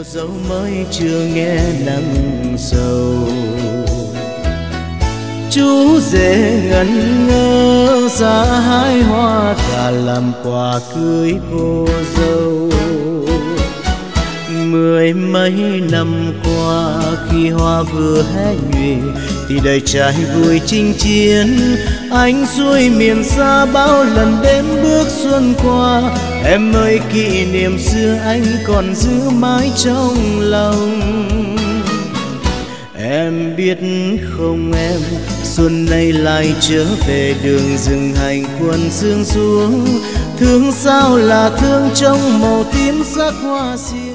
cô dâu mới chưa nghe nắng sầu. Chú rể ngẩn ngơ giá hái hoa cả làm quà cưới cô dâu. Mười mấy năm qua khi hoa vừa hé nhụy thì đời trai vui chinh chiến. Anh xuôi miền xa bao lần đến bước xuân qua. Em ơi kỷ niệm xưa anh còn giữ mãi trong lòng. Em biết không em, xuân nay lại trở về đường rừng hành quân sương xuống. Thương sao là thương trong màu tím sắc hoa xiêm.